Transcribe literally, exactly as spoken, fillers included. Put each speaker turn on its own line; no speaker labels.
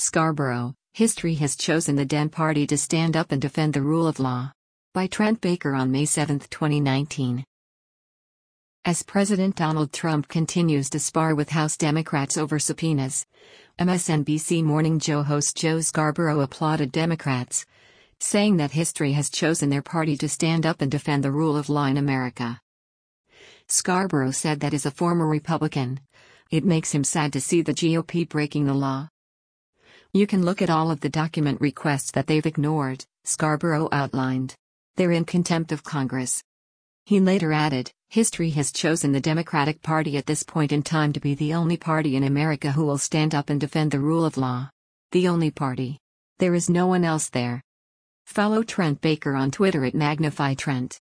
Scarborough, history has chosen the Dem Party to stand up and defend the rule of law. By Trent Baker on May seventh, twenty nineteen. As President Donald Trump continues to spar with House Democrats over subpoenas, M S N B C Morning Joe host Joe Scarborough applauded Democrats, saying that history has chosen their party to stand up and defend the rule of law in America. Scarborough said that as a former Republican, it makes him sad to see the G O P breaking the law. You can look at all of the document requests that they've ignored, Scarborough outlined. They're in contempt of Congress. He later added, history has chosen the Democratic Party at this point in time to be the only party in America who will stand up and defend the rule of law. The only party. There is no one else there. Follow Trent Baker on Twitter at Magnify Trent.